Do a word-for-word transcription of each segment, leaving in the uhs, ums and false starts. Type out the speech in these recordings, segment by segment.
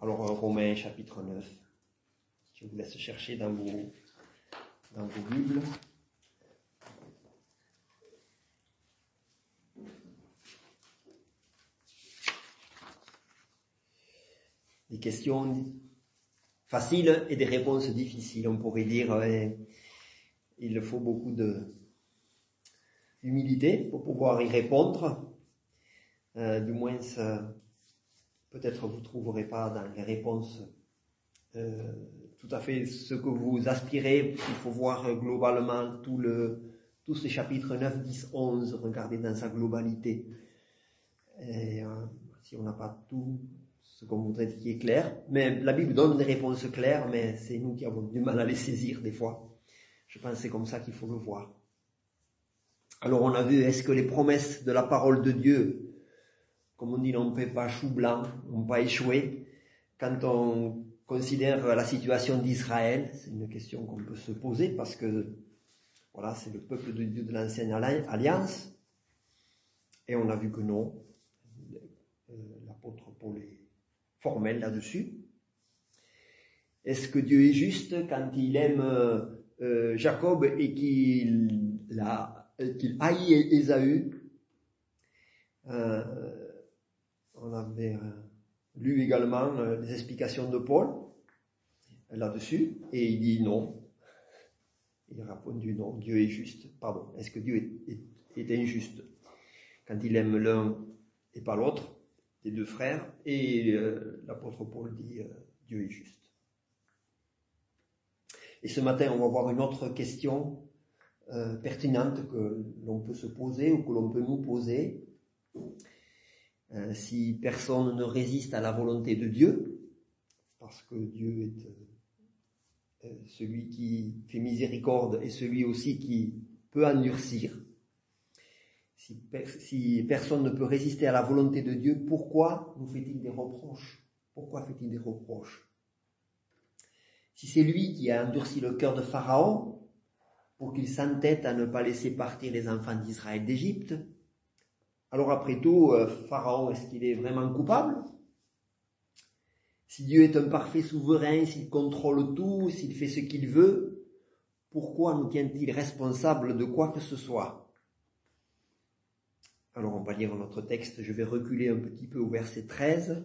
Alors, euh, Romains chapitre neuf. Je vous laisse chercher dans vos, dans vos Bibles. Des questions faciles et des réponses difficiles. On pourrait dire euh, il faut beaucoup de d'humilité pour pouvoir y répondre. Euh, du moins, ça, peut-être vous ne trouverez pas dans les réponses euh, tout à fait ce que vous aspirez. Il faut voir globalement tout le, tous ces chapitres neuf, dix, onze, regarder dans sa globalité. Et, euh, si on n'a pas tout ce qu'on voudrait qui est clair, mais la Bible donne des réponses claires, mais c'est nous qui avons du mal à les saisir des fois. Je pense que c'est comme ça qu'il faut le voir. Alors on a vu, est-ce que les promesses de la parole de Dieu, comme on dit, n'ont pas chou blanc, n'ont pas échoué? Quand on considère la situation d'Israël, c'est une question qu'on peut se poser parce que voilà, c'est le peuple de Dieu de l'ancienne alliance, et on a vu que non. L'apôtre Paul est formel là-dessus. Est-ce que Dieu est juste quand il aime euh, Jacob et qu'il, la, qu'il haït Ésaü? euh, On avait euh, lu également euh, les explications de Paul là-dessus, et il dit non. Il a répondu non, Dieu est juste. Pardon, est-ce que Dieu est, est, est injuste quand il aime l'un et pas l'autre, les deux frères? Et euh, l'apôtre Paul dit euh, Dieu est juste. Et ce matin, on va voir une autre question euh, pertinente que l'on peut se poser ou que l'on peut nous poser. Euh, si personne ne résiste à la volonté de Dieu, parce que Dieu est euh, euh, celui qui fait miséricorde et celui aussi qui peut endurcir. Si, per- si personne ne peut résister à la volonté de Dieu, pourquoi nous fait-il des reproches? Pourquoi fait-il des reproches? Si c'est lui qui a endurci le cœur de Pharaon pour qu'il s'entête à ne pas laisser partir les enfants d'Israël d'Égypte, alors après tout, Pharaon, est-ce qu'il est vraiment coupable? Si Dieu est un parfait souverain, s'il contrôle tout, s'il fait ce qu'il veut, pourquoi nous tient-il responsables de quoi que ce soit? Alors on va lire notre texte, je vais reculer un petit peu au verset treize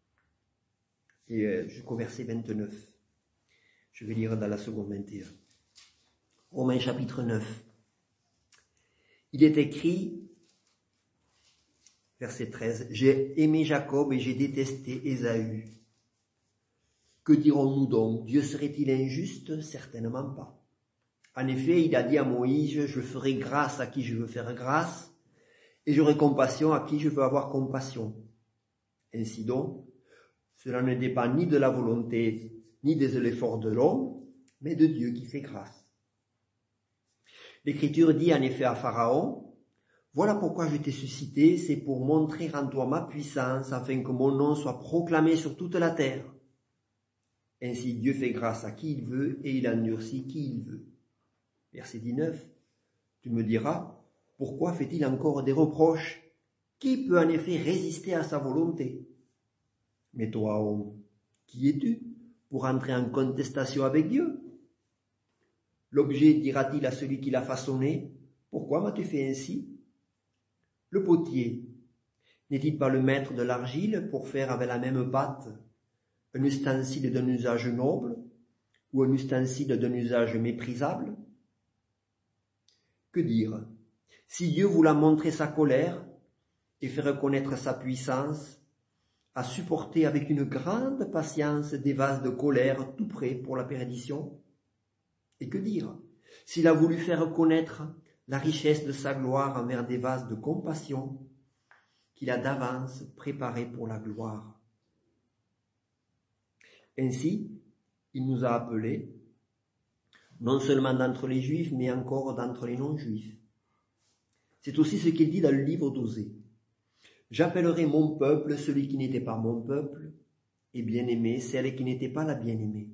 et jusqu'au verset vingt-neuf. Je vais lire dans la seconde vingt et un. Romains chapitre neuf. Il est écrit, verset treize, « J'ai aimé Jacob et j'ai détesté Ésaü. Que dirons-nous donc? Dieu serait-il injuste? Certainement pas. En effet, il a dit à Moïse, je ferai grâce à qui je veux faire grâce, et j'aurai compassion à qui je veux avoir compassion. Ainsi donc, cela ne dépend ni de la volonté, ni des efforts de l'homme, mais de Dieu qui fait grâce. L'Écriture dit en effet à Pharaon, « Voilà pourquoi je t'ai suscité, c'est pour montrer en toi ma puissance, afin que mon nom soit proclamé sur toute la terre. Ainsi Dieu fait grâce à qui il veut, et il endurcit qui il veut. » Verset dix-neuf, tu me diras, pourquoi fait-il encore des reproches? Qui peut en effet résister à sa volonté? Mais toi, homme, qui es-tu pour entrer en contestation avec Dieu? L'objet dira-t-il à celui qui l'a façonné, pourquoi m'as-tu fait ainsi? Le potier, n'est-il pas le maître de l'argile pour faire avec la même pâte un ustensile d'un usage noble ou un ustensile d'un usage méprisable? Que dire? Si Dieu voulait montrer sa colère et faire connaître sa puissance, à supporter avec une grande patience des vases de colère tout prêts pour la perdition? Et que dire? S'il a voulu faire connaître la richesse de sa gloire envers des vases de compassion qu'il a d'avance préparés pour la gloire. Ainsi, il nous a appelés, non seulement d'entre les Juifs, mais encore d'entre les non-Juifs. C'est aussi ce qu'il dit dans le livre d'Osée. J'appellerai mon peuple celui qui n'était pas mon peuple, et bien-aimé celle qui n'était pas la bien-aimée.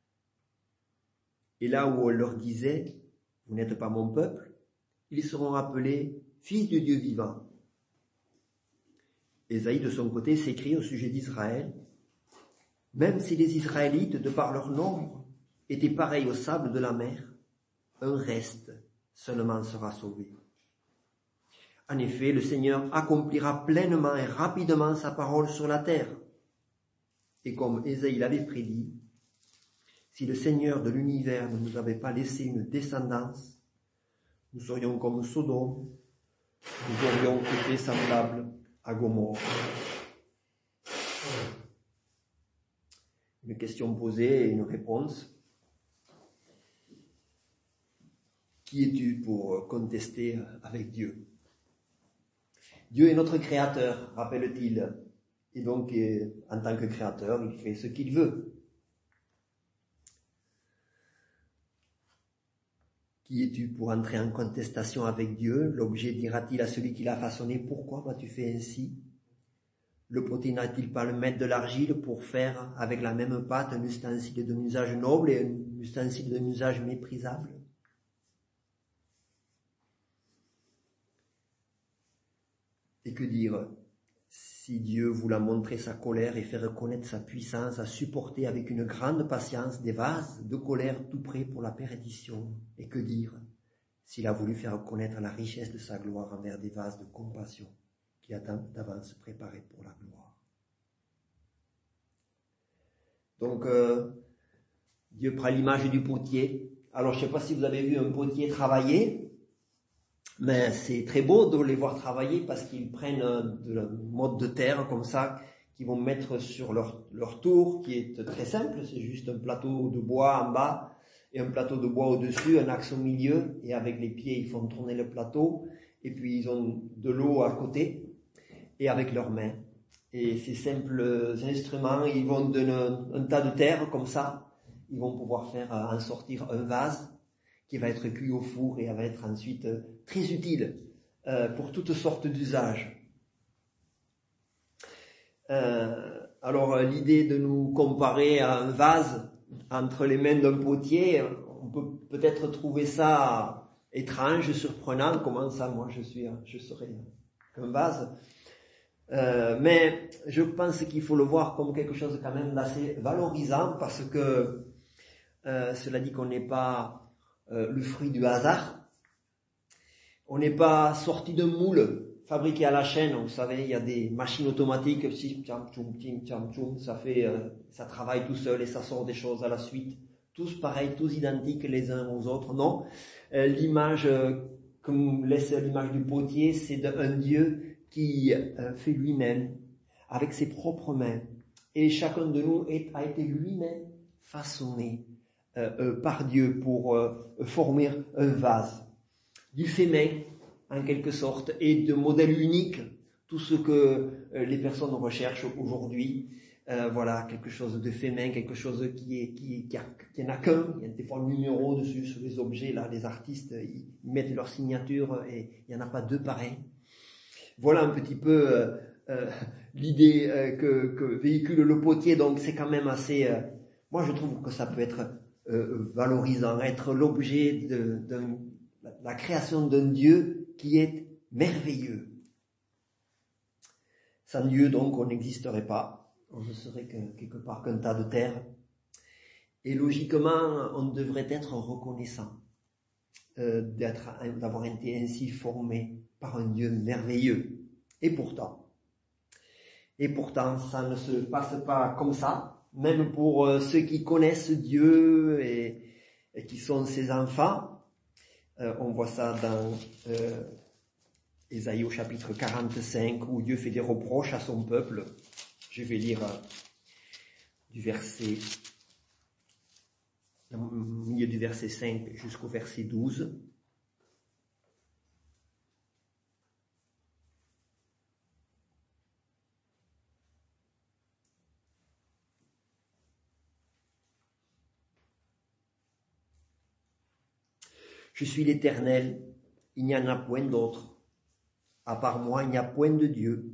Et là où on leur disait, vous n'êtes pas mon peuple, ils seront appelés fils du Dieu vivant. Ésaïe, de son côté, s'écrie au sujet d'Israël, Même si les Israélites, de par leur nombre, étaient pareils au sable de la mer, un reste seulement sera sauvé. En effet, le Seigneur accomplira pleinement et rapidement sa parole sur la terre. Et comme Ésaïe l'avait prédit, si le Seigneur de l'univers ne nous avait pas laissé une descendance, nous serions comme Sodome, nous aurions été semblables à Gomorrhe. Une question posée et une réponse. Qui es-tu pour contester avec Dieu? Dieu est notre créateur, rappelle-t-il. Et donc, en tant que créateur, il fait ce qu'il veut. Qui es-tu pour entrer en contestation avec Dieu? L'objet dira-t-il à celui qui l'a façonné, pourquoi m'as-tu fait ainsi? Le potier n'a-t-il pas le maître de l'argile pour faire avec la même pâte un ustensile d'un usage noble et un ustensile d'un usage méprisable? Et que dire? Si Dieu voulait montrer sa colère et faire connaître sa puissance, à supporter avec une grande patience des vases de colère tout prêts pour la perdition. Et que dire s'il a voulu faire connaître la richesse de sa gloire envers des vases de compassion qui attendent d'avance préparés pour la gloire. Donc, euh, Dieu prend l'image du potier. Alors, je ne sais pas si vous avez vu un potier travailler, mais c'est très beau de les voir travailler parce qu'ils prennent de la mode de terre comme ça, qu'ils vont mettre sur leur, leur tour, qui est très simple, c'est juste un plateau de bois en bas et un plateau de bois au-dessus, un axe au milieu, et avec les pieds ils font tourner le plateau, et puis ils ont de l'eau à côté, et avec leurs mains. Et ces simples instruments, ils vont donner un, un tas de terre comme ça, ils vont pouvoir faire en sortir un vase qui va être cuit au four et va être ensuite très utile euh, pour toutes sortes d'usages. Euh, alors l'idée de nous comparer à un vase entre les mains d'un potier, on peut peut-être trouver ça étrange, surprenant. Comment ça, moi je suis, je serais un vase? Euh, mais je pense qu'il faut le voir comme quelque chose quand même d'assez valorisant parce que euh, cela dit qu'on n'est pas Euh, le fruit du hasard. On n'est pas sorti d'un moule fabriqué à la chaîne. Vous savez, il y a des machines automatiques, ça fait, euh, ça travaille tout seul et ça sort des choses à la suite. Tous pareils, tous identiques les uns aux autres. Non, euh, l'image euh, que nous laisse l'image du potier, c'est d'un Dieu qui euh, fait lui-même avec ses propres mains. Et chacun de nous est, a été lui-même façonné Euh, euh, par Dieu pour euh, former un vase. Du fait main, en quelque sorte, et de modèle unique, tout ce que euh, les personnes recherchent aujourd'hui. Euh, voilà, quelque chose de fait main, quelque chose qui est qui, qui, a, qui n'a qu'un. Il y a des fois le numéro dessus sur les objets. Là, les artistes ils mettent leur signature et il n'y en a pas deux pareils. Voilà un petit peu euh, euh, l'idée euh, que, que véhicule le potier. Donc c'est quand même assez. Euh, moi, je trouve que ça peut être Euh, valorisant, être l'objet de, de, de la création d'un Dieu qui est merveilleux. Sans Dieu, donc, on n'existerait pas. On ne serait que, quelque part qu'un tas de terre. Et logiquement, on devrait être reconnaissant euh, d'être, d'avoir été ainsi formé par un Dieu merveilleux. Et pourtant, et pourtant, ça ne se passe pas comme ça. Même pour euh, ceux qui connaissent Dieu et, et qui sont ses enfants. Euh, on voit ça dans euh, Ésaïe au chapitre quarante-cinq où Dieu fait des reproches à son peuple. Je vais lire euh, du verset, au milieu du verset cinq jusqu'au verset douze. Je suis l'Éternel, il n'y en a point d'autre. À part moi, il n'y a point de Dieu.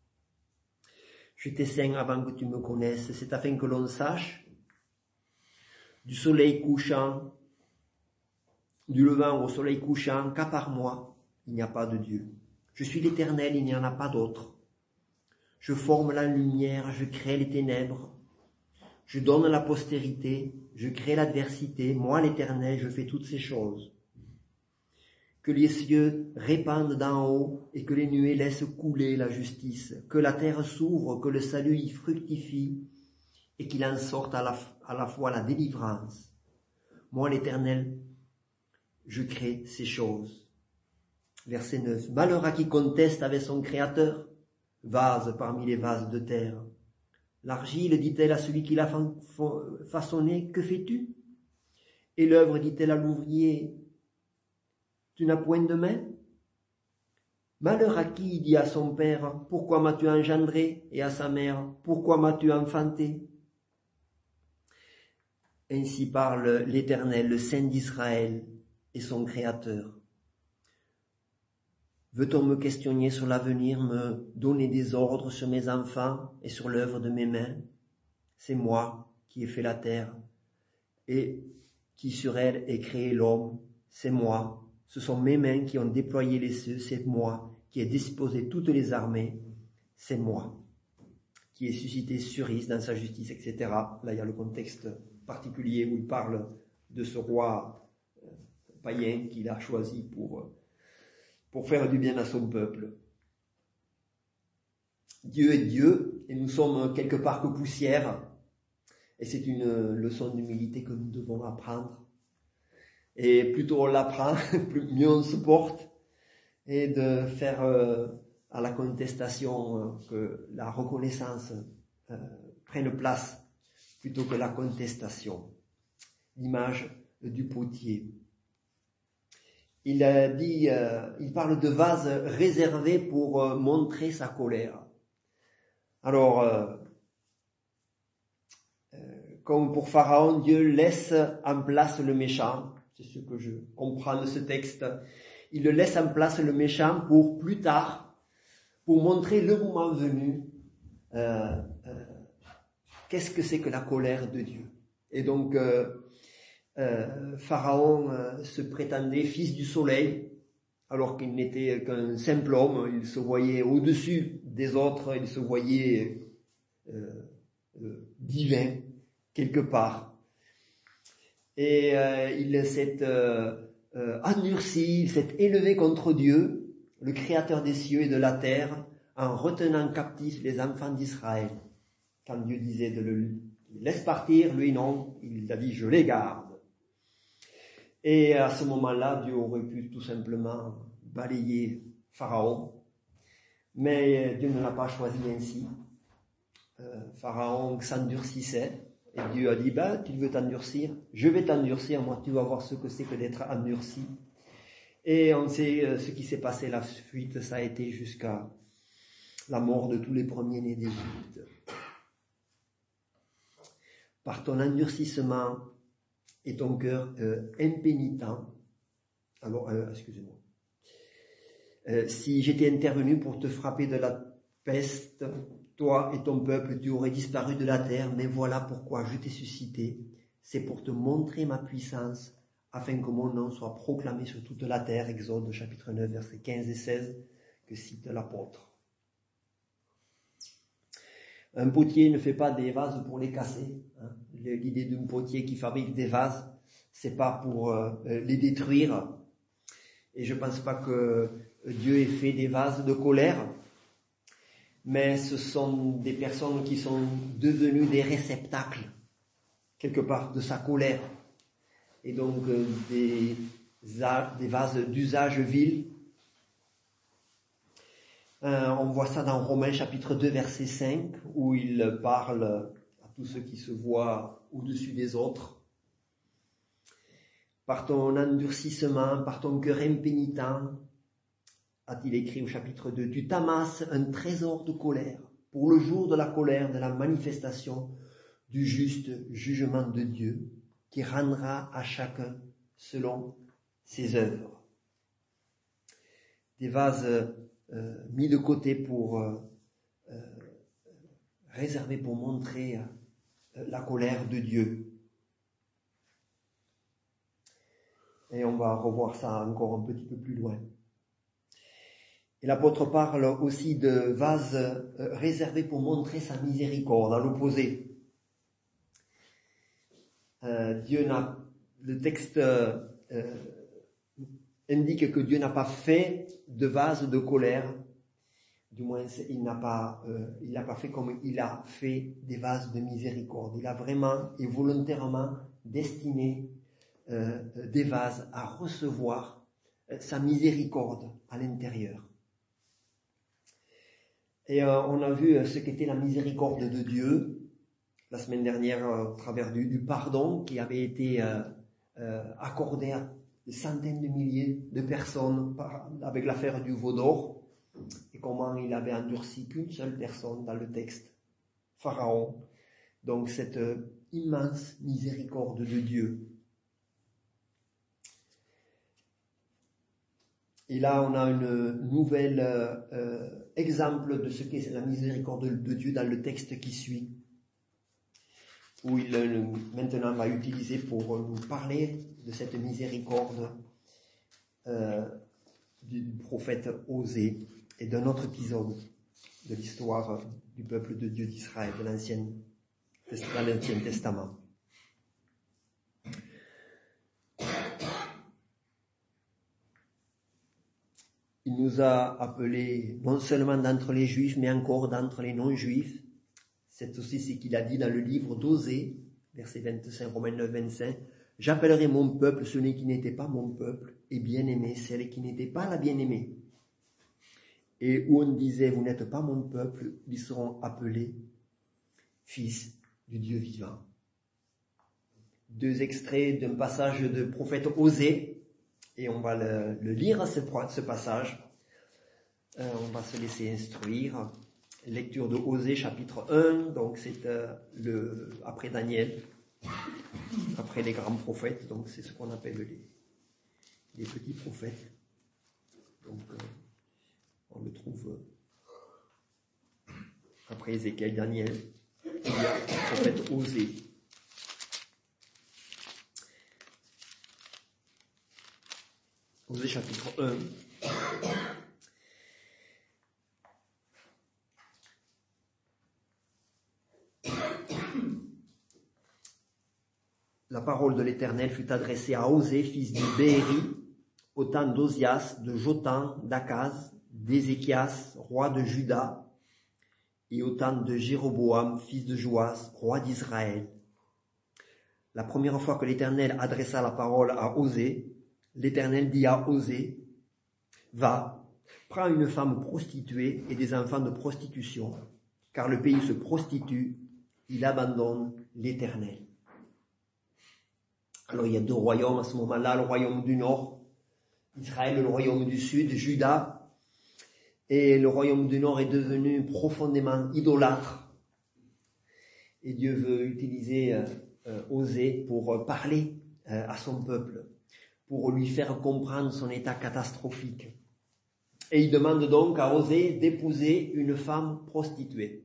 Je t'ai saint avant que tu me connaisses, c'est afin que l'on sache, du soleil couchant, du levant au soleil couchant, qu'à part moi, il n'y a pas de Dieu. Je suis l'Éternel, il n'y en a pas d'autre. Je forme la lumière, je crée les ténèbres. Je donne la postérité, je crée l'adversité, moi l'Éternel, je fais toutes ces choses. Que les cieux répandent d'en haut et que les nuées laissent couler la justice, que la terre s'ouvre, que le salut y fructifie et qu'il en sorte à la, à la fois la délivrance. Moi l'Éternel, je crée ces choses. Verset neuf. Malheur à qui conteste avec son Créateur, vase parmi les vases de terre. L'argile dit-elle à celui qui l'a façonné, que fais-tu? Et l'œuvre dit-elle à l'ouvrier, tu n'as point de main? Malheur à qui dit à son père, pourquoi m'as-tu engendré? Et à sa mère, pourquoi m'as-tu enfanté? Ainsi parle l'Éternel, le Saint d'Israël et son Créateur. Veut-on me questionner sur l'avenir, me donner des ordres sur mes enfants et sur l'œuvre de mes mains? C'est moi qui ai fait la terre et qui sur elle ai créé l'homme. C'est moi. Ce sont mes mains qui ont déployé les cieux. C'est moi qui ai disposé toutes les armées. C'est moi qui ai suscité Suris dans sa justice, et cetera. Là, il y a le contexte particulier où il parle de ce roi païen qu'il a choisi pour... pour faire du bien à son peuple. Dieu est Dieu, et nous sommes quelque part que poussière, et c'est une leçon d'humilité que nous devons apprendre. Et plus tôt on l'apprend, plus mieux on se porte, et de faire euh, à la contestation euh, que la reconnaissance euh, prenne place, plutôt que la contestation. L'image du potier. Il a dit, euh, il parle de vase réservé pour euh, montrer sa colère. Alors, euh, euh, comme pour Pharaon, Dieu laisse en place le méchant. C'est ce que je comprends de ce texte. Il le laisse en place le méchant pour plus tard, pour montrer le moment venu, euh, euh, qu'est-ce que c'est que la colère de Dieu. Et donc, euh, Euh, Pharaon euh, se prétendait fils du soleil, alors qu'il n'était qu'un simple homme. Il se voyait au-dessus des autres, il se voyait euh, euh, divin quelque part. Et euh, il s'est euh, euh, endurci, il s'est élevé contre Dieu, le Créateur des cieux et de la terre, en retenant captifs les enfants d'Israël. Quand Dieu disait de le laisse partir, lui non, il a dit je les garde. Et à ce moment-là, Dieu aurait pu tout simplement balayer Pharaon. Mais Dieu ne l'a pas choisi ainsi. Euh, Pharaon s'endurcissait. Et Dieu a dit, ben, tu veux t'endurcir? Je vais t'endurcir, moi, tu vas voir ce que c'est que d'être endurci. Et on sait ce qui s'est passé, la suite, ça a été jusqu'à la mort de tous les premiers-nés d'Égypte. Par ton endurcissement, et ton cœur euh, impénitent. Alors, euh, excusez-moi. Euh, si j'étais intervenu pour te frapper de la peste, toi et ton peuple, tu aurais disparu de la terre, mais voilà pourquoi je t'ai suscité. C'est pour te montrer ma puissance, afin que mon nom soit proclamé sur toute la terre. Exode chapitre neuf, versets quinze et seize, que cite l'apôtre. Un potier ne fait pas des vases pour les casser. Hein. L'idée d'un potier qui fabrique des vases, c'est pas pour euh, les détruire. Et je pense pas que Dieu ait fait des vases de colère, mais ce sont des personnes qui sont devenues des réceptacles, quelque part, de sa colère. Et donc euh, des, des vases d'usage vil. Euh, on voit ça dans Romains chapitre deux verset cinq où il parle à tous ceux qui se voient au-dessus des autres. Par ton endurcissement, par ton cœur impénitent, a-t-il écrit au chapitre deux, tu t'amasses un trésor de colère pour le jour de la colère, de la manifestation du juste jugement de Dieu qui rendra à chacun selon ses œuvres. Des vases Euh, mis de côté pour euh, euh, réservé pour montrer euh, la colère de Dieu. Et on va revoir ça encore un petit peu plus loin. Et l'apôtre parle aussi de vases euh, réservés pour montrer sa miséricorde, à l'opposé. Euh, Dieu n'a, le texte euh, indique que Dieu n'a pas fait de vase de colère. Du moins, il n'a pas, euh, il n'a pas fait comme il a fait des vases de miséricorde. Il a vraiment et volontairement destiné euh, des vases à recevoir euh, sa miséricorde à l'intérieur. Et euh, on a vu ce qu'était la miséricorde de Dieu la semaine dernière euh, au travers du, du pardon qui avait été euh, euh, accordé à des centaines de milliers de personnes par, avec l'affaire du veau d'or. Et comment il avait endurci qu'une seule personne dans le texte, Pharaon. Donc cette euh, immense miséricorde de Dieu. Et là, on a un nouvel euh, euh, exemple de ce qu'est la miséricorde de Dieu dans le texte qui suit, où il euh, maintenant va utiliser pour nous parler de cette miséricorde euh, du prophète Osée et d'un autre épisode de l'histoire du peuple de Dieu d'Israël, de l'Ancien, dans l'Ancien Testament. Il nous a appelés non seulement d'entre les Juifs, mais encore d'entre les non-Juifs. C'est aussi ce qu'il a dit dans le livre d'Osée, verset vingt-cinq, Romains neuf, vingt-cinq. « J'appellerai mon peuple celui qui n'était pas mon peuple, et bien-aimé celle qui n'était pas la bien-aimée. » Et où on disait « Vous n'êtes pas mon peuple », ils seront appelés fils du Dieu vivant. Deux extraits d'un passage de prophète Osée, et on va le, le lire, ce, ce passage. Euh, on va se laisser instruire. Lecture de Osée, chapitre un, donc c'est euh, le après Daniel, après les grands prophètes, donc c'est ce qu'on appelle les, les petits prophètes. Donc euh, on le trouve euh, après Ézéchiel, Daniel, il y a le prophète Osée. Osée chapitre un. La parole de l'Éternel fut adressée à Osée, fils de Béhéri, au temps d'Ozias, de Jotham, d'Akaz, d'Ézéchias, roi de Juda, et au temps de Jéroboam, fils de Joas, roi d'Israël. La première fois que l'Éternel adressa la parole à Osée, l'Éternel dit à Osée, « Va, prends une femme prostituée et des enfants de prostitution, car le pays se prostitue, il abandonne l'Éternel. » Alors il y a deux royaumes à ce moment-là, le royaume du nord, Israël, le royaume du sud, Juda, et le royaume du nord est devenu profondément idolâtre. Et Dieu veut utiliser euh, euh, Osée pour euh, parler euh, à son peuple, pour lui faire comprendre son état catastrophique. Et il demande donc à Osée d'épouser une femme prostituée.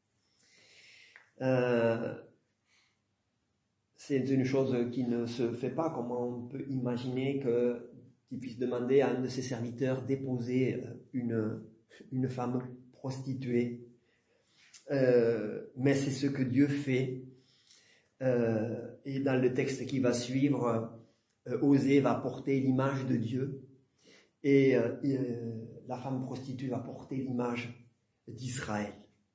Euh, c'est une chose qui ne se fait pas. Comment on peut imaginer que, qu'il puisse demander à un de ses serviteurs d'épouser une, une femme prostituée. Euh, mais c'est ce que Dieu fait. Euh, et dans le texte qui va suivre, euh, Osée va porter l'image de Dieu. Et euh, euh, la femme prostituée va porter l'image d'Israël.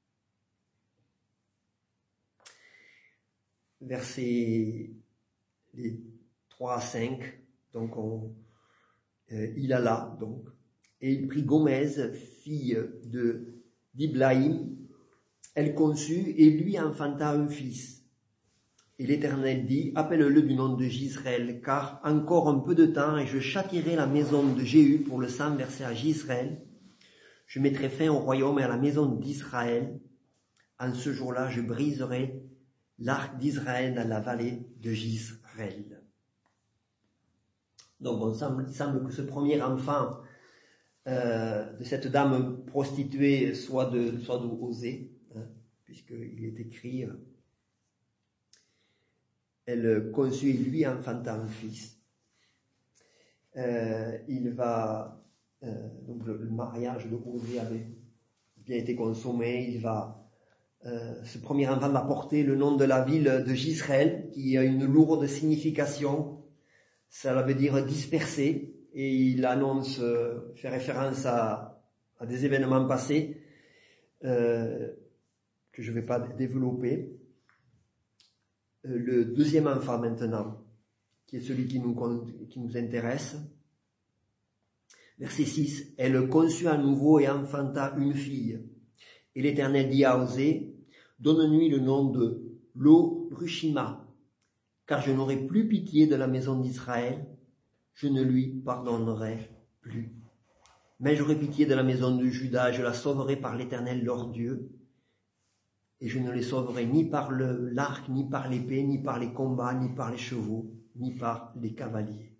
Versets les trois à cinq, donc on, euh, il alla donc, et il prit Gomez, fille de d'Iblaïm, elle conçut et lui enfanta un fils. Et l'Éternel dit, appelle-le du nom de Jisraël, car encore un peu de temps et je châtierai la maison de Jéhu pour le sang versé à Jisraël. Je mettrai fin au royaume et à la maison d'Israël. En ce jour-là, je briserai l'arc d'Israël dans la vallée de Jisraël. Donc, on semble, il semble que ce premier enfant euh, de cette dame prostituée soit de, soit de Osée, hein, puisqu'il est écrit, euh, elle conçut et lui enfanta un fils. Euh, il va, euh, donc le, le mariage de Osée avait bien été consommé, il va euh, ce premier enfant va porter le nom de la ville de Jisraël, qui a une lourde signification. Ça veut dire dispersé, et il annonce, euh, fait référence à, à des événements passés euh, que je ne vais pas développer. Euh, le deuxième enfant maintenant, qui est celui qui nous, qui nous intéresse. Verset six, elle conçut à nouveau et enfanta une fille. Et l'Éternel dit à Osée, donne-lui le nom de Lo-Rushima, car je n'aurai plus pitié de la maison d'Israël, je ne lui pardonnerai plus. Mais j'aurai pitié de la maison de Juda, je la sauverai par l'Éternel leur Dieu, et je ne les sauverai ni par le, l'arc, ni par l'épée, ni par les combats, ni par les chevaux, ni par les cavaliers.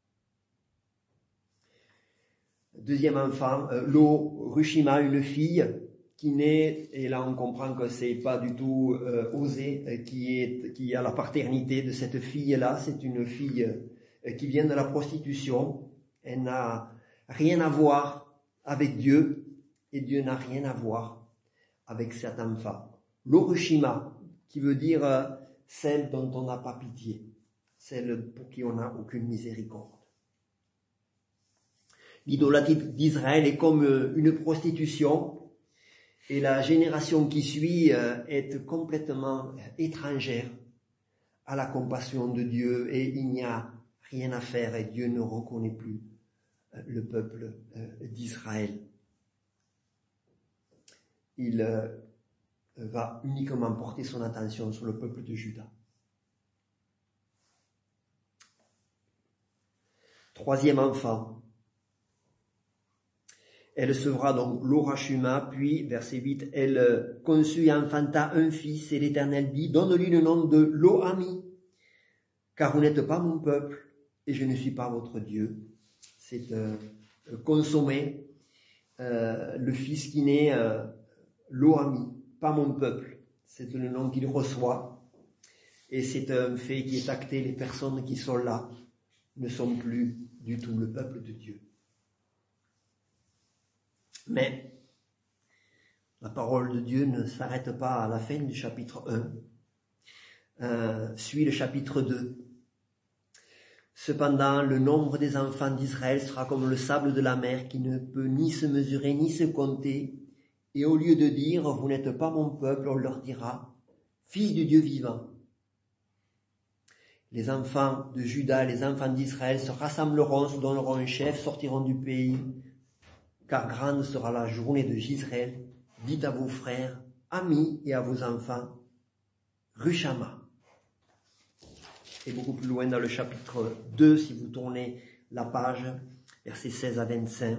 Deuxième enfant, euh, Lo-Rushima, une fille qui naît, et là on comprend que c'est pas du tout euh, Osée euh, qui est qui a la paternité de cette fille-là, c'est une fille euh, qui vient de la prostitution, elle n'a rien à voir avec Dieu, et Dieu n'a rien à voir avec cet enfant. Lo-Rushima, qui veut dire euh, celle dont on n'a pas pitié, celle pour qui on n'a aucune miséricorde. L'idolâtrie d'Israël est comme une prostitution, et la génération qui suit est complètement étrangère à la compassion de Dieu, et il n'y a rien à faire, et Dieu ne reconnaît plus le peuple d'Israël. Il va uniquement porter son attention sur le peuple de Juda. Troisième enfant. Elle sevra donc Lo-Rushima, puis, verset huit, elle conçut et enfanta un fils, et l'Éternel dit, donne-lui le nom de Lo-Ami, car vous n'êtes pas mon peuple, et je ne suis pas votre Dieu. C'est euh, consommé, euh, le fils qui naît, euh, Lo-Ami, pas mon peuple, c'est le nom qu'il reçoit, et c'est un fait qui est acté, les personnes qui sont là ne sont plus du tout le peuple de Dieu. Mais la parole de Dieu ne s'arrête pas à la fin du chapitre un, euh, suit le chapitre deux. Cependant, le nombre des enfants d'Israël sera comme le sable de la mer qui ne peut ni se mesurer ni se compter. Et au lieu de dire, vous n'êtes pas mon peuple, on leur dira, fils du Dieu vivant. Les enfants de Juda, les enfants d'Israël se rassembleront, se donneront un chef, sortiront du pays, car grande sera la journée de Jisraël. Dites à vos frères, amis et à vos enfants, Rushama. Et beaucoup plus loin dans le chapitre deux, si vous tournez la page, versets seize à vingt-cinq.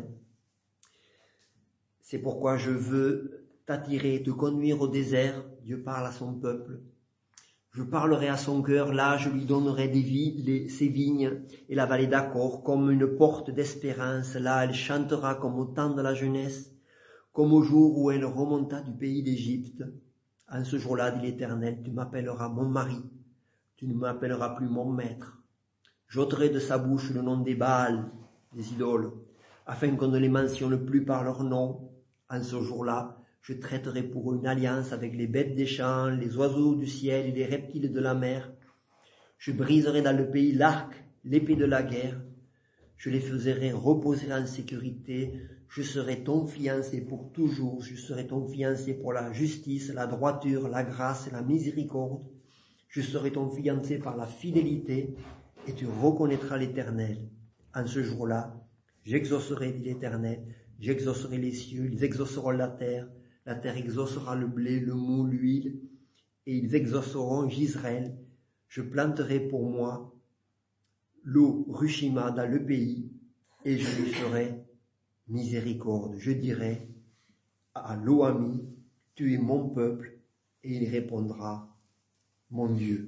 C'est pourquoi je veux t'attirer, te conduire au désert. Dieu parle à son peuple. Je parlerai à son cœur, là je lui donnerai des vi- les, ses vignes et la vallée d'Accor comme une porte d'espérance. Là elle chantera comme au temps de la jeunesse, comme au jour où elle remonta du pays d'Égypte. En ce jour-là, dit l'Éternel, tu m'appelleras mon mari, tu ne m'appelleras plus mon maître. J'ôterai de sa bouche le nom des Baals, des idoles, afin qu'on ne les mentionne plus par leur nom. En ce jour-là, je traiterai pour eux une alliance avec les bêtes des champs, les oiseaux du ciel et les reptiles de la mer. Je briserai dans le pays l'arc, l'épée de la guerre. Je les ferai reposer en sécurité. Je serai ton fiancé pour toujours. Je serai ton fiancé pour la justice, la droiture, la grâce et la miséricorde. Je serai ton fiancé par la fidélité et tu reconnaîtras l'Éternel. En ce jour-là, j'exaucerai, dit l'Éternel, j'exaucerai les cieux, ils exauceront la terre. La terre exaucera le blé, le mou, l'huile, et ils exauceront Jisraël. Je planterai pour moi Lo-Rushima dans le pays, et je lui ferai miséricorde. Je dirai à Lo-Ami, tu es mon peuple, et il répondra, mon Dieu.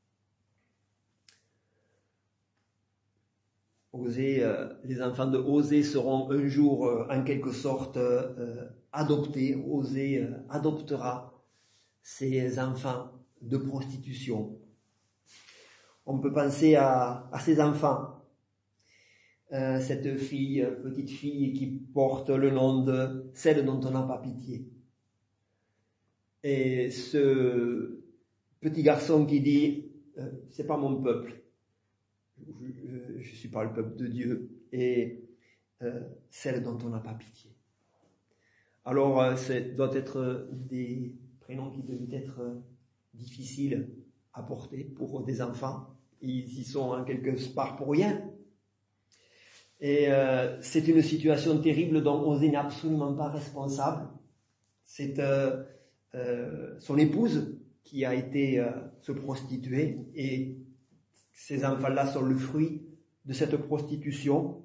Osée, euh, les enfants de Osée seront un jour, euh, en quelque sorte, euh, adoptés. Osée euh, adoptera ces enfants de prostitution. On peut penser à, à ces enfants, euh, cette fille, petite fille qui porte le nom de celle dont on n'a pas pitié. Et ce petit garçon qui dit euh, « c'est pas mon peuple, je, je suis pas le peuple de Dieu » et euh, celle dont on n'a pas pitié. Alors, euh, ce doit être des prénoms qui doivent être euh, difficiles à porter pour des enfants. Ils y sont en quelque part pour rien. Et euh, c'est une situation terrible dont Osée n'est absolument pas responsable. C'est euh, euh, son épouse qui a été euh, se prostituer, et ces enfants-là sont le fruit de cette prostitution.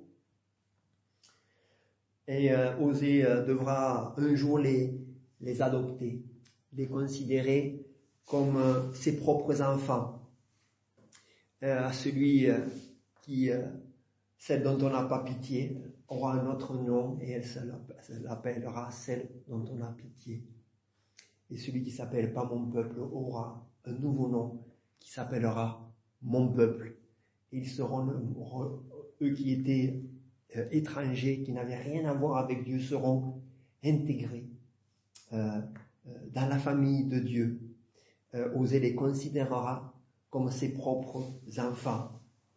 Et euh, Osée euh, devra un jour les, les adopter, les considérer comme euh, ses propres enfants. Euh, celui euh, qui, euh, celle dont on n'a pas pitié, aura un autre nom, et elle l'appellera celle dont on a pitié. Et celui qui s'appelle pas mon peuple aura un nouveau nom qui s'appellera mon peuple. Et ils seront, eux qui étaient euh, étrangers, qui n'avaient rien à voir avec Dieu, seront intégrés euh, dans la famille de Dieu. Euh, Osée les considérera comme ses propres enfants.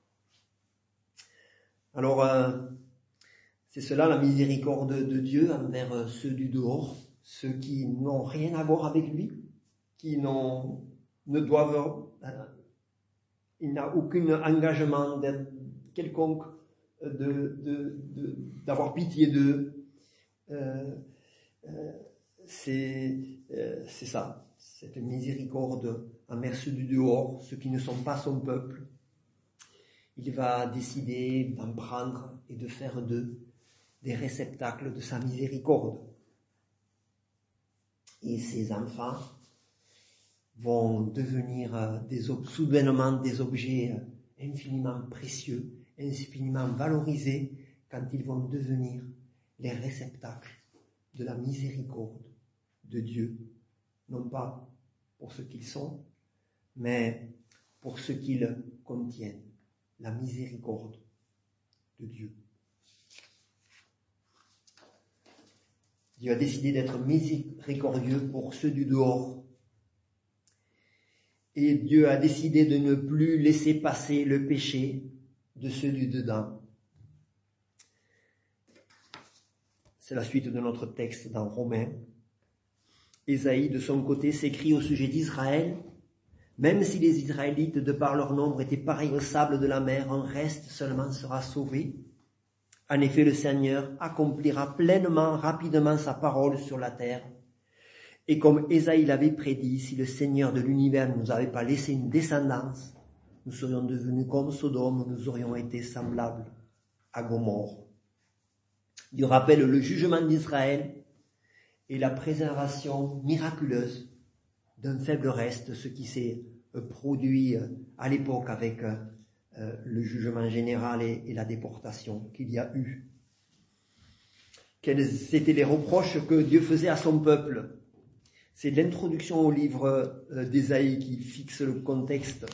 Alors, euh, c'est cela la miséricorde de Dieu envers ceux du dehors, ceux qui n'ont rien à voir avec lui, qui n'ont, ne doivent, euh, il n'a aucun engagement d'être quelconque de, de, de, d'avoir pitié d'eux. Euh, euh, c'est, euh, c'est ça, cette miséricorde envers ceux du dehors, ceux qui ne sont pas son peuple. Il va décider d'en prendre et de faire d'eux des réceptacles de sa miséricorde. Et ces enfants vont devenir des, soudainement des objets infiniment précieux, infiniment valorisés, quand ils vont devenir les réceptacles de la miséricorde de Dieu. Non pas pour ce qu'ils sont, mais pour ce qu'ils contiennent. La miséricorde de Dieu. Dieu a décidé d'être miséricordieux pour ceux du dehors. Et Dieu a décidé de ne plus laisser passer le péché de ceux du dedans. C'est la suite de notre texte dans Romains. Ésaïe, de son côté, s'écrie au sujet d'Israël. Même si les Israélites, de par leur nombre, étaient pareils au sable de la mer, un reste seulement sera sauvé. En effet, le Seigneur accomplira pleinement, rapidement sa parole sur la terre. Et comme Ésaïe l'avait prédit, si le Seigneur de l'univers ne nous avait pas laissé une descendance, nous serions devenus comme Sodome, nous aurions été semblables à Gomorrhe. Dieu rappelle le jugement d'Israël et la préservation miraculeuse d'un faible reste, ce qui s'est produit à l'époque avec Euh, le jugement général et, et la déportation qu'il y a eu. Quels étaient les reproches que Dieu faisait à son peuple? C'est l'introduction au livre euh, d'Ésaïe qui fixe le contexte.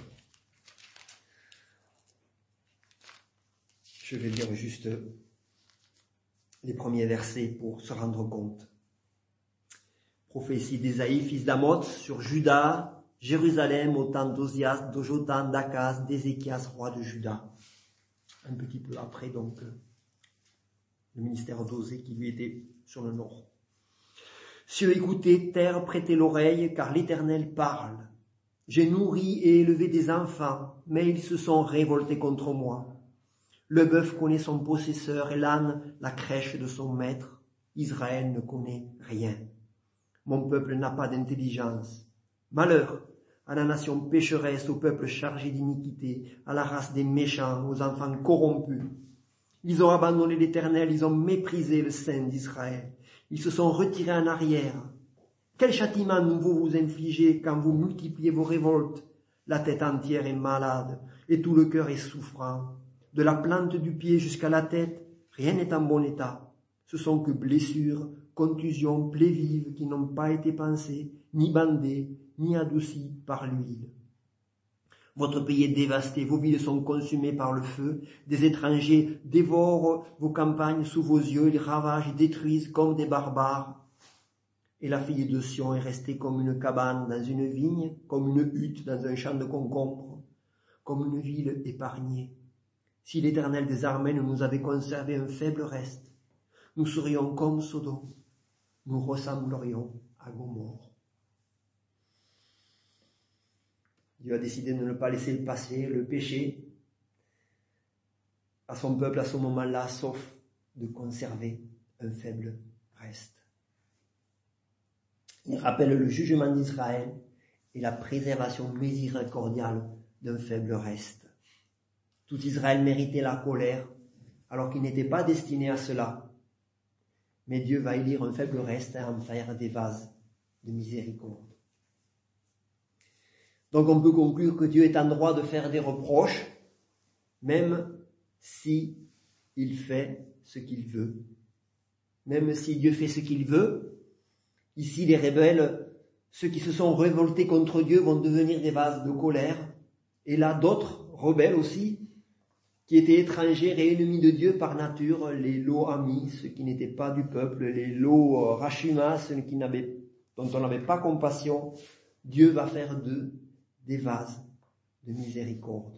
Je vais lire juste les premiers versets pour se rendre compte. Prophétie d'Ésaïe, fils d'Amoz, sur Juda, Jérusalem au temps d'Ozias, de Jotham, d'Akaz, d'Ézéchias, roi de Juda. Un petit peu après, donc, le ministère d'Osée qui lui était sur le nord. Cieux, écoutez, terre, prêtez l'oreille, car l'Éternel parle. J'ai nourri et élevé des enfants, mais ils se sont révoltés contre moi. Le bœuf connaît son possesseur et l'âne la crèche de son maître. Israël ne connaît rien. Mon peuple n'a pas d'intelligence. Malheur à la nation pécheresse, au peuple chargé d'iniquité, à la race des méchants, aux enfants corrompus. Ils ont abandonné l'Éternel, ils ont méprisé le Saint d'Israël. Ils se sont retirés en arrière. Quel châtiment nouveau vous infligez quand vous multipliez vos révoltes? La tête entière est malade et tout le cœur est souffrant. De la plante du pied jusqu'à la tête, rien n'est en bon état. Ce sont que blessures, contusions, plaies vives qui n'ont pas été pansées, ni bandées, ni adoucies par l'huile. Votre pays est dévasté, vos villes sont consumées par le feu, des étrangers dévorent vos campagnes sous vos yeux, ils ravagent et détruisent comme des barbares. Et la fille de Sion est restée comme une cabane dans une vigne, comme une hutte dans un champ de concombre, comme une ville épargnée. Si l'Éternel des armées ne nous avait conservé un faible reste, nous serions comme Sodome, nous ressemblerions à Gomorrhe. Dieu a décidé de ne pas laisser le passé, le péché, à son peuple à ce moment-là, sauf de conserver un faible reste. Il rappelle le jugement d'Israël et la préservation miséricordiale d'un faible reste. Tout Israël méritait la colère, alors qu'il n'était pas destiné à cela. Mais Dieu va élire un faible reste et en faire des vases de miséricorde. Donc on peut conclure que Dieu est en droit de faire des reproches, même si il fait ce qu'il veut. Même si Dieu fait ce qu'il veut, ici les rebelles, ceux qui se sont révoltés contre Dieu vont devenir des vases de colère, et là d'autres rebelles aussi, qui étaient étrangers et ennemis de Dieu par nature, les Lo-Amis, ceux qui n'étaient pas du peuple, les Lo-Rashima, ceux qui n'avaient, dont on n'avait pas compassion, Dieu va faire d'eux des vases de miséricorde.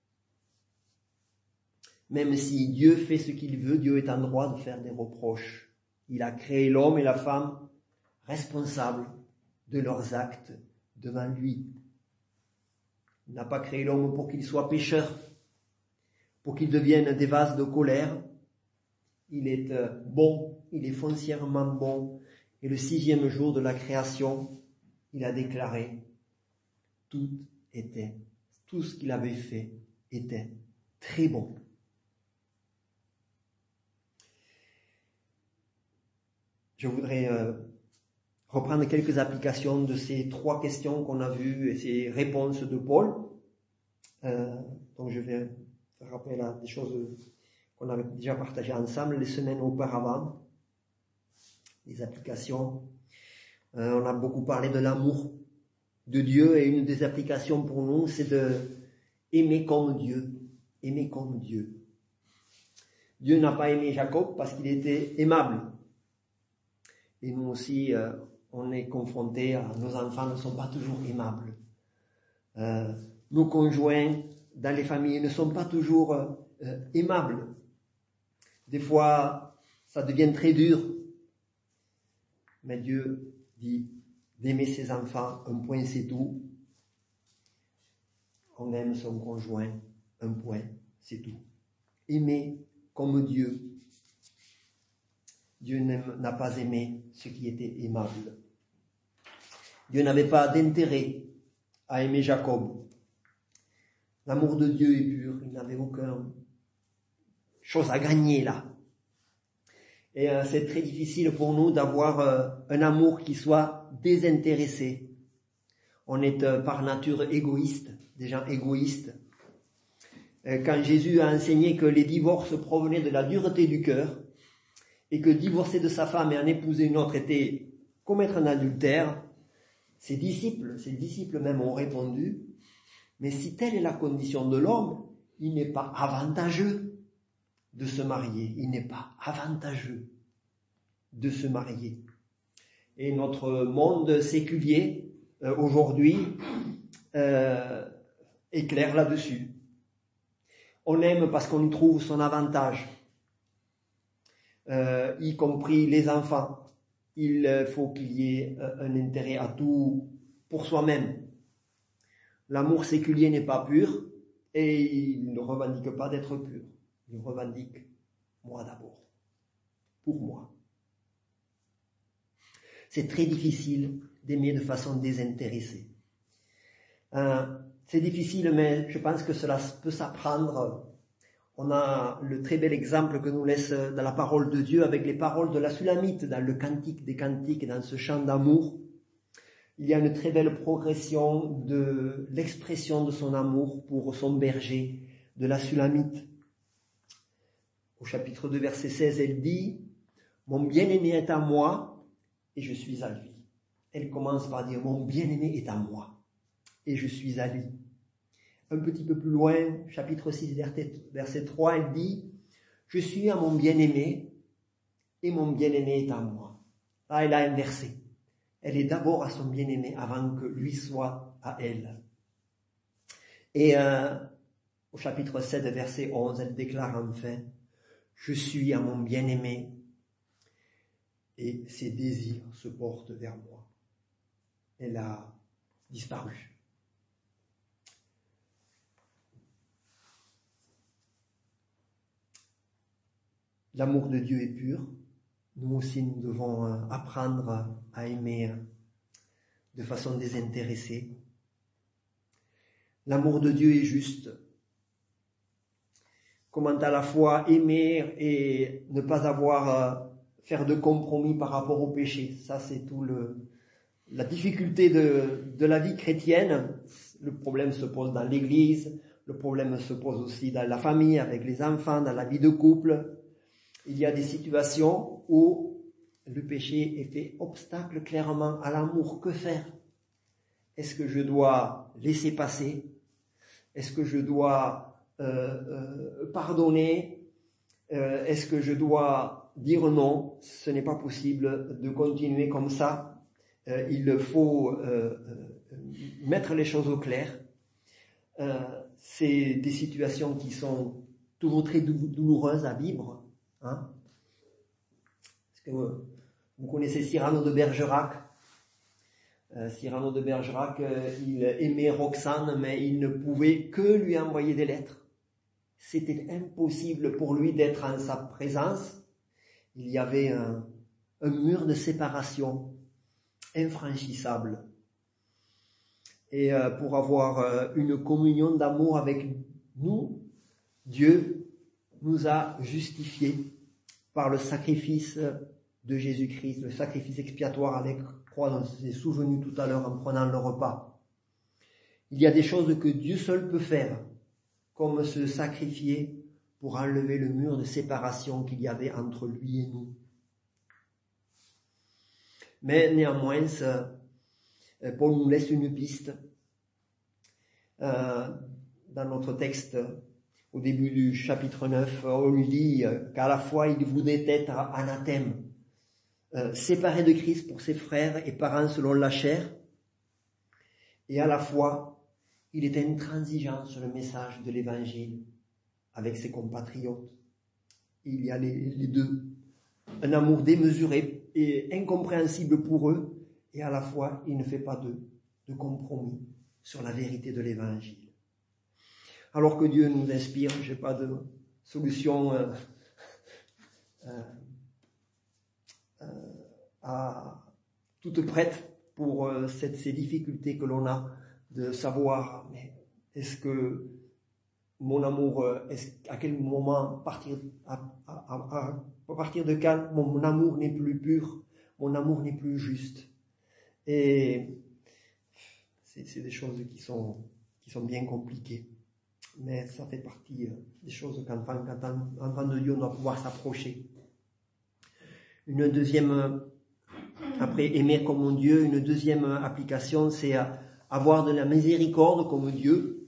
Même si Dieu fait ce qu'il veut, Dieu est en droit de faire des reproches. Il a créé l'homme et la femme responsables de leurs actes devant lui. Il n'a pas créé l'homme pour qu'il soit pécheur, pour qu'il devienne des vases de colère. Il est bon, il est foncièrement bon. Et le sixième jour de la création, il a déclaré tout était, tout ce qu'il avait fait était très bon. Je voudrais euh, reprendre quelques applications de ces trois questions qu'on a vues et ces réponses de Paul. Euh, donc je vais faire rappel à des choses qu'on avait déjà partagées ensemble les semaines auparavant. Les applications. Euh, on a beaucoup parlé de l'amour de Dieu et une des applications pour nous, c'est de aimer comme Dieu. Aimer comme Dieu. Dieu n'a pas aimé Jacob parce qu'il était aimable. Et nous aussi, euh, on est confrontés à nos enfants ne sont pas toujours aimables. Euh, nos conjoints dans les familles ne sont pas toujours euh, aimables. Des fois, ça devient très dur. Mais Dieu dit d'aimer ses enfants, un point c'est tout. On aime son conjoint, un point c'est tout. Aimer comme Dieu. Dieu n'a pas aimé ce qui était aimable. Dieu n'avait pas d'intérêt à aimer Jacob. L'amour de Dieu est pur, il n'avait aucune chose à gagner là. Et euh, c'est très difficile pour nous d'avoir euh, un amour qui soit désintéressé. On est euh, par nature égoïste, des gens égoïstes. Euh, quand Jésus a enseigné que les divorces provenaient de la dureté du cœur, et que divorcer de sa femme et en épouser une autre était commettre un adultère, ses disciples, ses disciples même ont répondu, mais si telle est la condition de l'homme, il n'est pas avantageux de se marier, il n'est pas avantageux de se marier. Et notre monde séculier, euh, aujourd'hui, euh, est clair là-dessus. On aime parce qu'on y trouve son avantage. Euh, y compris les enfants. Il faut qu'il y ait un intérêt à tout pour soi-même. L'amour séculier n'est pas pur et il ne revendique pas d'être pur. Il revendique moi d'abord, pour moi. C'est très difficile d'aimer de façon désintéressée. Euh, c'est difficile, mais je pense que cela peut s'apprendre. On a le très bel exemple que nous laisse dans la parole de Dieu avec les paroles de la Sulamite, dans le Cantique des Cantiques, dans ce chant d'amour. Il y a une très belle progression de l'expression de son amour pour son berger, de la Sulamite. Au chapitre deux, verset seize, elle dit « Mon bien-aimé est à moi et je suis à lui. » Elle commence par dire « Mon bien-aimé est à moi et je suis à lui. » Un petit peu plus loin, chapitre six, verset trois, elle dit « Je suis à mon bien-aimé et mon bien-aimé est à moi. » Là, elle a inversé. Elle est d'abord à son bien-aimé avant que lui soit à elle. Et euh, au chapitre sept, verset onze, elle déclare enfin « Je suis à mon bien-aimé et ses désirs se portent vers moi. » Elle a disparu. L'amour de Dieu est pur. Nous aussi, nous devons apprendre à aimer de façon désintéressée. L'amour de Dieu est juste. Comment à la fois aimer et ne pas avoir, faire de compromis par rapport au péché. Ça, c'est tout le, la difficulté de, de la vie chrétienne. Le problème se pose dans l'église. Le problème se pose aussi dans la famille, avec les enfants, dans la vie de couple. Il y a des situations où le péché est fait obstacle clairement à l'amour. Que faire? Est-ce que je dois laisser passer? Est-ce que je dois euh, euh, pardonner? euh, Est-ce que je dois dire non? Ce n'est pas possible de continuer comme ça. Euh, il faut euh, euh, mettre les choses au clair. Euh, c'est des situations qui sont toujours très douloureuses à vivre. Hein? Est-ce que vous, vous connaissez Cyrano de Bergerac? euh, Cyrano de Bergerac, euh, il aimait Roxane, mais il ne pouvait que lui envoyer des lettres. C'était impossible pour lui d'être en sa présence. Il y avait un, un mur de séparation infranchissable. Et euh, pour avoir euh, une communion d'amour avec nous, Dieu nous a justifiés par le sacrifice de Jésus-Christ, le sacrifice expiatoire à la croix dont on s'est souvenu tout à l'heure en prenant le repas. Il y a des choses que Dieu seul peut faire, comme se sacrifier pour enlever le mur de séparation qu'il y avait entre lui et nous. Mais néanmoins, Paul nous laisse une piste euh, dans notre texte. Au début du chapitre neuf, on lit qu'à la fois il voulait être anathème, euh, séparé de Christ pour ses frères et parents selon la chair, et à la fois il était intransigeant sur le message de l'évangile avec ses compatriotes. Il y a les, les deux, un amour démesuré et incompréhensible pour eux, et à la fois il ne fait pas de, de compromis sur la vérité de l'évangile. Alors que Dieu nous inspire, je n'ai pas de solution euh, euh, euh, à, toute prête pour euh, cette, ces difficultés que l'on a de savoir, mais est-ce que mon amour, est-ce, à quel moment partir, à, à, à, à partir de quand mon, mon amour n'est plus pur, mon amour n'est plus juste. Et c'est, c'est des choses qui sont, qui sont bien compliquées. Mais ça fait partie des choses qu'enfant, quand enfant de Dieu, on doit pouvoir s'approcher. Une deuxième, après aimer comme mon Dieu, une deuxième application, c'est avoir de la miséricorde comme Dieu.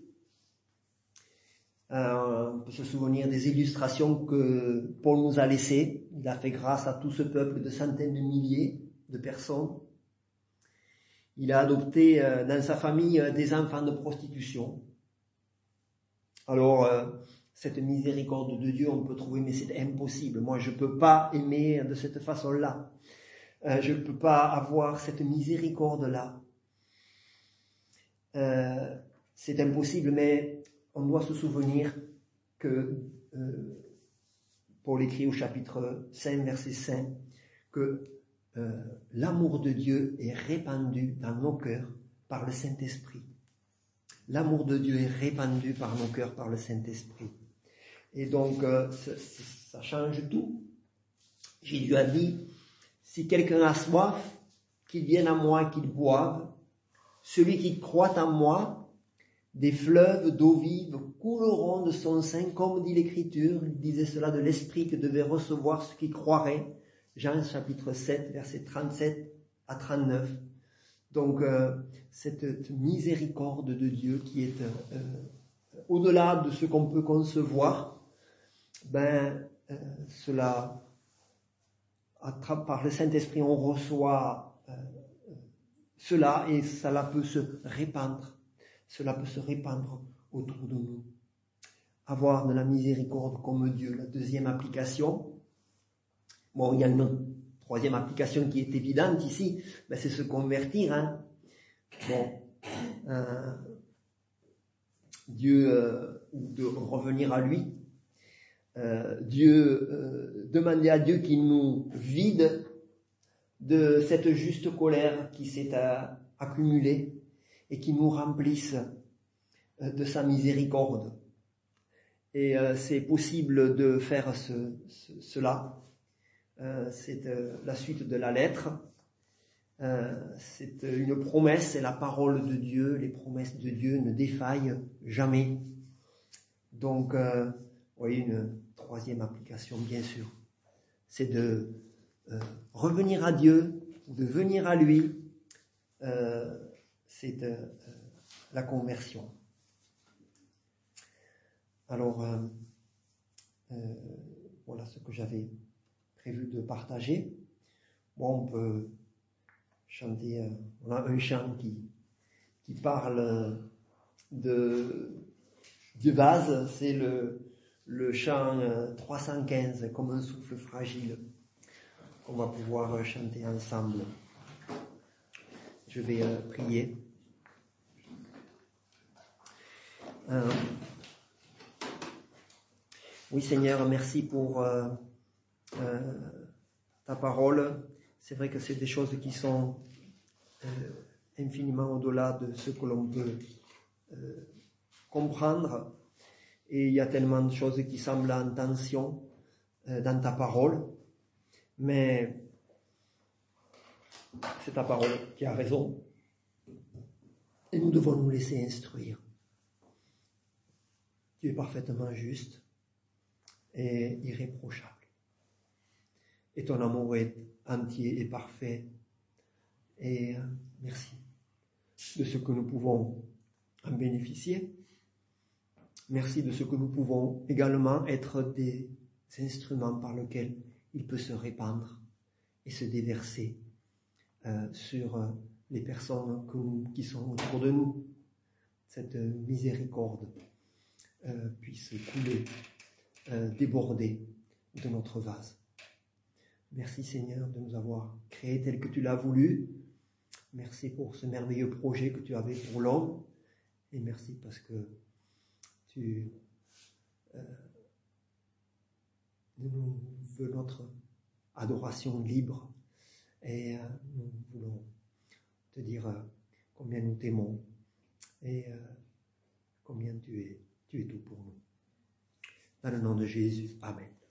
Euh, on peut se souvenir des illustrations que Paul nous a laissées. Il a fait grâce à tout ce peuple de centaines de milliers de personnes. Il a adopté euh, dans sa famille euh, des enfants de prostitution. Alors, euh, cette miséricorde de Dieu, on peut trouver, mais c'est impossible. Moi, je ne peux pas aimer de cette façon-là. Euh, je ne peux pas avoir cette miséricorde-là. Euh, c'est impossible, mais on doit se souvenir que euh, Paul écrit au chapitre cinq, verset cinq, que euh, l'amour de Dieu est répandu dans nos cœurs par le Saint-Esprit. L'amour de Dieu est répandu par nos cœurs, par le Saint-Esprit. Et donc, euh, ça, ça change tout. Jésus a dit, si quelqu'un a soif, qu'il vienne à moi, qu'il boive. Celui qui croit en moi, des fleuves d'eau vive couleront de son sein, comme dit l'Écriture. Il disait cela de l'Esprit que devait recevoir ceux qui croiraient. Jean chapitre sept, versets trente-sept à trente-neuf. Donc, euh, cette miséricorde de Dieu qui est euh, euh, au-delà de ce qu'on peut concevoir, ben, euh, cela, à, par le Saint-Esprit, on reçoit euh, cela et cela peut se répandre. Cela peut se répandre autour de nous. Avoir de la miséricorde comme Dieu. La deuxième application. Bon, il y a une troisième application qui est évidente ici, mais c'est se convertir. Hein. Bon, euh, Dieu, euh, de revenir à lui. Euh, Dieu, euh, demander à Dieu qu'il nous vide de cette juste colère qui s'est euh, accumulée et qui nous remplisse euh, de sa miséricorde. Et euh, c'est possible de faire ce, ce, cela. Euh, c'est euh, la suite de la lettre. Euh, c'est une promesse, c'est la parole de Dieu. Les promesses de Dieu ne défaillent jamais. Donc, euh, vous voyez, une troisième application, bien sûr, c'est de euh, revenir à Dieu, de venir à lui. Euh, c'est euh, la conversion. Alors, euh, euh, voilà ce que j'avais prévu de partager. Bon, on peut chanter, euh, on a un chant qui, qui parle de, de base, c'est le, le chant euh, trois cent quinze, comme un souffle fragile, qu'on va pouvoir chanter ensemble. Je vais euh, prier. Euh, oui Seigneur, merci pour euh, euh, ta parole. C'est vrai que c'est des choses qui sont euh, infiniment au-delà de ce que l'on peut euh, comprendre. Et il y a tellement de choses qui semblent en tension euh, dans ta parole. Mais c'est ta parole qui a raison. Et nous devons nous laisser instruire. Tu es parfaitement juste et irréprochable. Et ton amour est entier et parfait. Et euh, merci de ce que nous pouvons en bénéficier. Merci de ce que nous pouvons également être des instruments par lesquels il peut se répandre et se déverser euh, sur euh, les personnes que nous, qui sont autour de nous. Cette euh, miséricorde euh, puisse couler, euh, déborder de notre vase. Merci Seigneur de nous avoir créés tel que tu l'as voulu. Merci pour ce merveilleux projet que tu avais pour l'homme. Et merci parce que tu euh, nous veux notre adoration libre. Et euh, nous voulons te dire euh, combien nous t'aimons et euh, combien tu es, tu es tout pour nous. Dans le nom de Jésus. Amen.